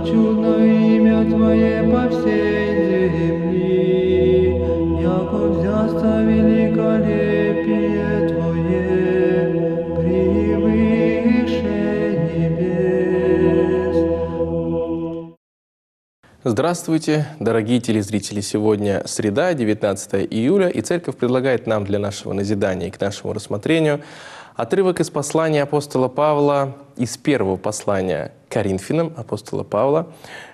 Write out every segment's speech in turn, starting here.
чудно имя Твое по всей земли, яко взясться великолепие Твое превыше небес. Здравствуйте, дорогие телезрители! Сегодня среда, 19 июля, и Церковь предлагает нам для нашего назидания и к нашему рассмотрению отрывок из послания апостола Павла, из первого послания Коринфянам апостола Павла.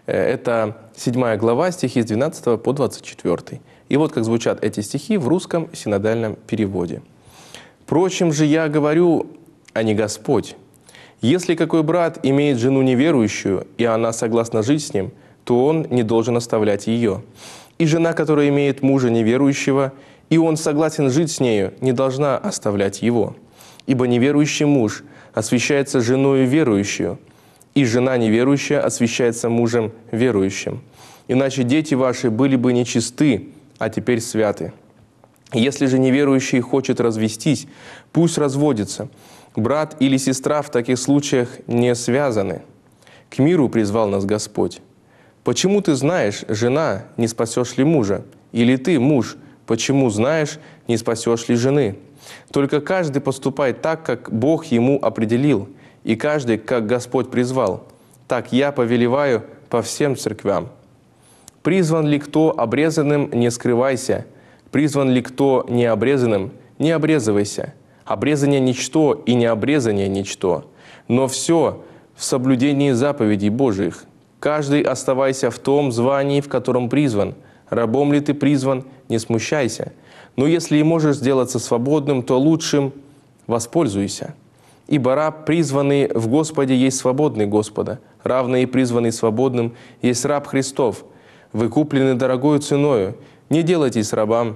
Это 7 глава, стихи с 12 по 24. И вот как звучат эти стихи в русском синодальном переводе. «Впрочем же я говорю, а не Господь. Если какой брат имеет жену неверующую, и она согласна жить с ним, то он не должен оставлять ее. И жена, которая имеет мужа неверующего, и он согласен жить с нею, не должна оставлять его. Ибо неверующий муж освящается женою верующую, и жена неверующая освящается мужем верующим. Иначе дети ваши были бы нечисты, а теперь святы. Если же неверующий хочет развестись, пусть разводится. Брат или сестра в таких случаях не связаны. К миру призвал нас Господь. Почему ты знаешь, жена, не спасешь ли мужа? Или ты, муж, почему знаешь, не спасешь ли жены? Только каждый поступает так, как Бог ему определил, и каждый, как Господь призвал. Так я повелеваю по всем церквям. Призван ли кто обрезанным, не скрывайся. Призван ли кто необрезанным, не обрезывайся. Обрезание – ничто, и необрезание – ничто. Но все в соблюдении заповедей Божиих. Каждый оставайся в том звании, в котором призван. Рабом ли ты призван, не смущайся. Но если и можешь сделаться свободным, то лучшим воспользуйся. Ибо раб, призванный в Господе, есть свободный Господа. Равно и призванный свободным есть раб Христов. Вы куплены дорогою ценою. Не делайтесь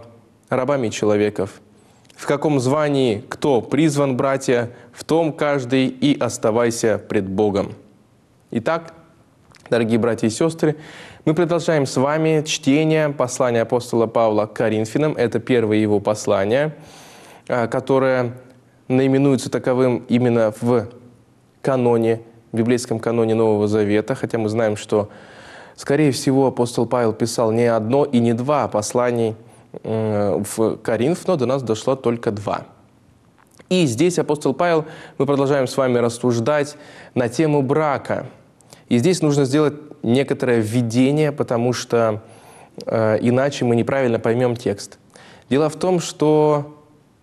рабами человеков. В каком звании кто призван, братья, в том каждый и оставайся пред Богом». Итак, дорогие братья и сестры, мы продолжаем с вами чтение послания апостола Павла к Коринфянам. Это первое его послание, которое наименуется таковым именно в каноне, в библейском каноне Нового Завета, хотя мы знаем, что, скорее всего, апостол Павел писал не одно и не два посланий в Коринф, но до нас дошло только два. И здесь апостол Павел, мы продолжаем с вами рассуждать на тему брака. И здесь нужно сделать некоторое введение, потому что иначе мы неправильно поймем текст. Дело в том, что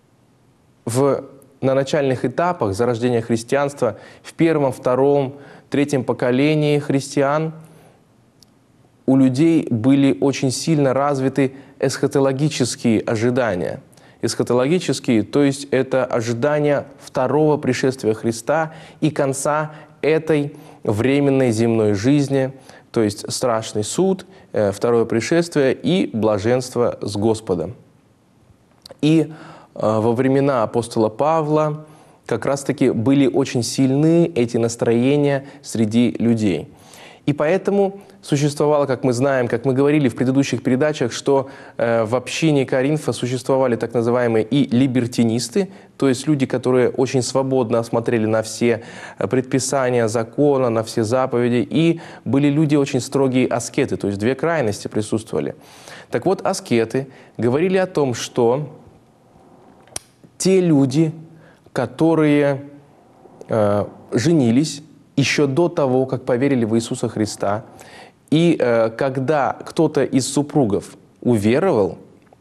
на начальных этапах зарождения христианства, в первом, втором, третьем поколении христиан, у людей были очень сильно развиты эсхатологические ожидания. Эсхатологические, то есть это ожидание второго пришествия Христа и конца этой временной земной жизни, то есть страшный суд, второе пришествие и блаженство с Господом. И во времена апостола Павла как раз-таки были очень сильны эти настроения среди людей. И поэтому существовало, как мы знаем, как мы говорили в предыдущих передачах, что в общине Коринфа существовали так называемые и либертинисты, то есть люди, которые очень свободно смотрели на все предписания закона, на все заповеди, и были люди очень строгие аскеты, то есть две крайности присутствовали. Так вот, аскеты говорили о том, что те люди, которые женились еще до того, как поверили в Иисуса Христа, и когда кто-то из супругов уверовал,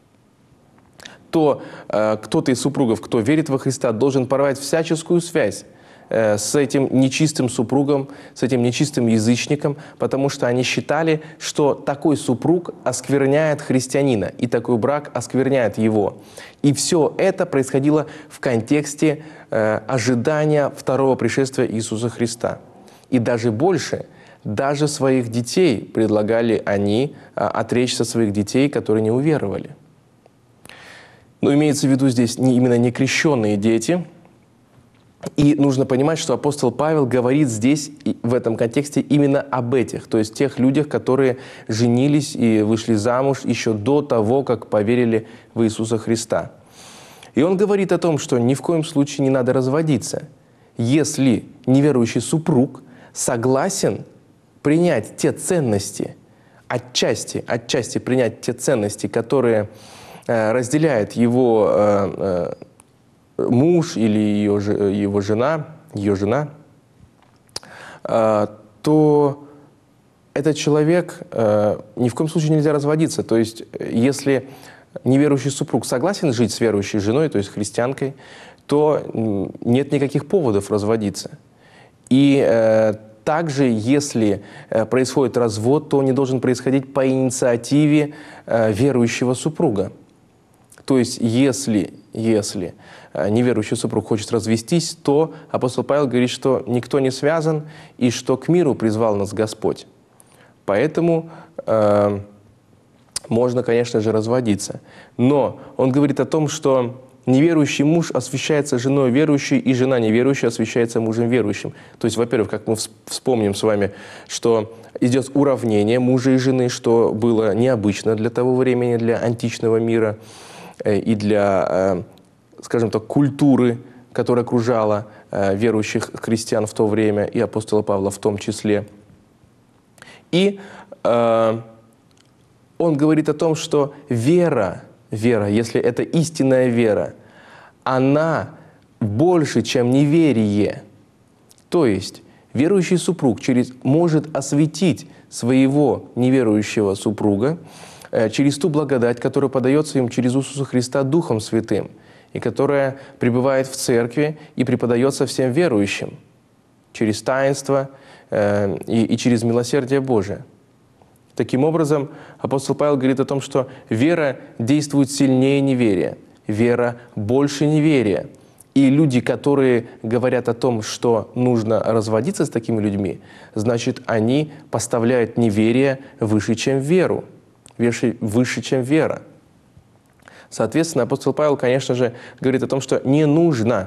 то кто-то из супругов, кто верит во Христа, должен порвать всяческую связь с этим нечистым супругом, с этим нечистым язычником, потому что они считали, что такой супруг оскверняет христианина, и такой брак оскверняет его. И все это происходило в контексте ожидания второго пришествия Иисуса Христа. И даже больше, даже своих детей предлагали они отречься своих детей, которые не уверовали. Но имеется в виду здесь именно некрещенные дети. И нужно понимать, что апостол Павел говорит здесь, в этом контексте, именно об этих, то есть тех людях, которые женились и вышли замуж еще до того, как поверили в Иисуса Христа. И он говорит о том, что ни в коем случае не надо разводиться, если неверующий супруг согласен принять те ценности, отчасти принять те ценности, которые разделяет его муж или ее жена, то этот человек ни в коем случае нельзя разводиться. То есть, если неверующий супруг согласен жить с верующей женой, то есть христианкой, то нет никаких поводов разводиться. И также, если происходит развод, то он не должен происходить по инициативе верующего супруга. То есть, если неверующий супруг хочет развестись, то апостол Павел говорит, что никто не связан и что к миру призвал нас Господь. Поэтому можно, конечно же, разводиться. Но он говорит о том, что неверующий муж освящается женой верующей, и жена неверующая освящается мужем верующим. То есть, во-первых, как мы вспомним с вами, что идет уравнение мужа и жены, что было необычно для того времени, для античного мира и для, скажем так, культуры, которая окружала верующих христиан в то время, и апостола Павла в том числе. И он говорит о том, что вера, если это истинная вера, она больше, чем неверие. То есть верующий супруг может осветить своего неверующего супруга через ту благодать, которая подается им через Иисуса Христа Духом Святым, и которая пребывает в церкви и преподается всем верующим через таинство и через милосердие Божие. Таким образом, апостол Павел говорит о том, что вера действует сильнее неверия, вера больше неверия. И люди, которые говорят о том, что нужно разводиться с такими людьми, значит, они поставляют неверие выше, чем веру, выше, чем вера. Соответственно, апостол Павел, конечно же, говорит о том, что не нужно,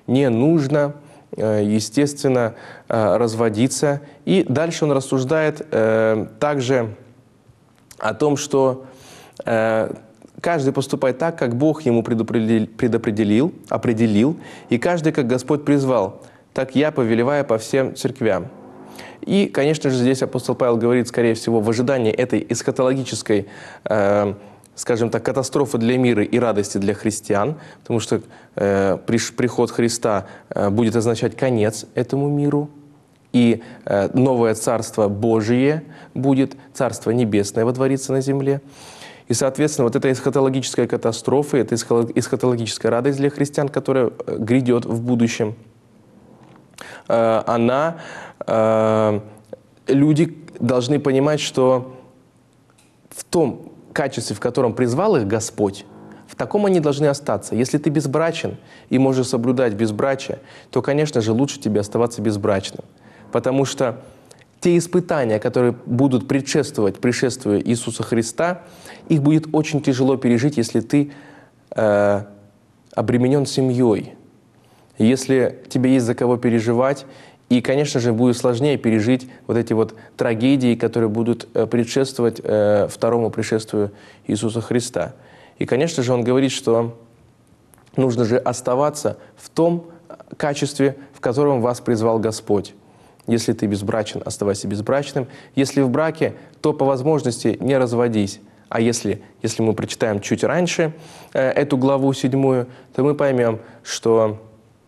естественно, разводиться. И дальше он рассуждает также о том, что каждый поступает так, как Бог ему определил, и каждый, как Господь призвал, так я повелеваю по всем церквям. И, конечно же, здесь апостол Павел говорит, скорее всего, в ожидании этой эсхатологической, скажем так, катастрофы для мира и радости для христиан, потому что приход Христа будет означать конец этому миру, и новое Царство Божие будет, Царство Небесное водворится на земле. И, соответственно, вот эта эсхатологическая катастрофа, эта эсхатологическая радость для христиан, которая грядет в будущем, люди должны понимать, что в том качестве, в котором призвал их Господь, в таком они должны остаться. Если ты безбрачен и можешь соблюдать безбрачие, то, конечно же, лучше тебе оставаться безбрачным. Потому что те испытания, которые будут предшествовать пришествию Иисуса Христа, их будет очень тяжело пережить, если ты обременен семьей, если тебе есть за кого переживать. И, конечно же, будет сложнее пережить вот эти вот трагедии, которые будут предшествовать второму пришествию Иисуса Христа. И, конечно же, он говорит, что нужно же оставаться в том качестве, в котором вас призвал Господь. Если ты безбрачен, оставайся безбрачным. Если в браке, то по возможности не разводись. А если мы прочитаем чуть раньше эту главу 7, то мы поймем, что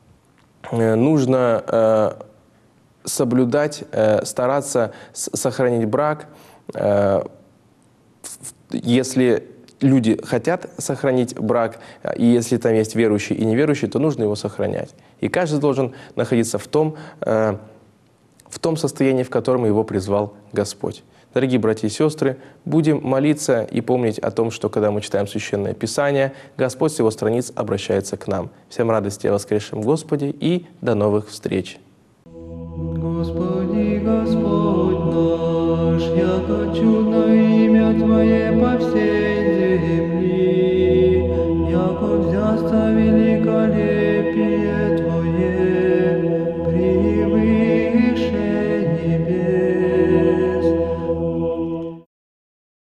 нужно соблюдать, стараться сохранить брак. Если люди хотят сохранить брак, и если там есть верующий и неверующий, то нужно его сохранять. И каждый должен находиться в том состоянии, в котором его призвал Господь. Дорогие братья и сестры, будем молиться и помнить о том, что когда мы читаем Священное Писание, Господь с его страниц обращается к нам. Всем радости о воскресшем Господе и до новых встреч! Господи, Господь наш, яко чудно имя Твое по всей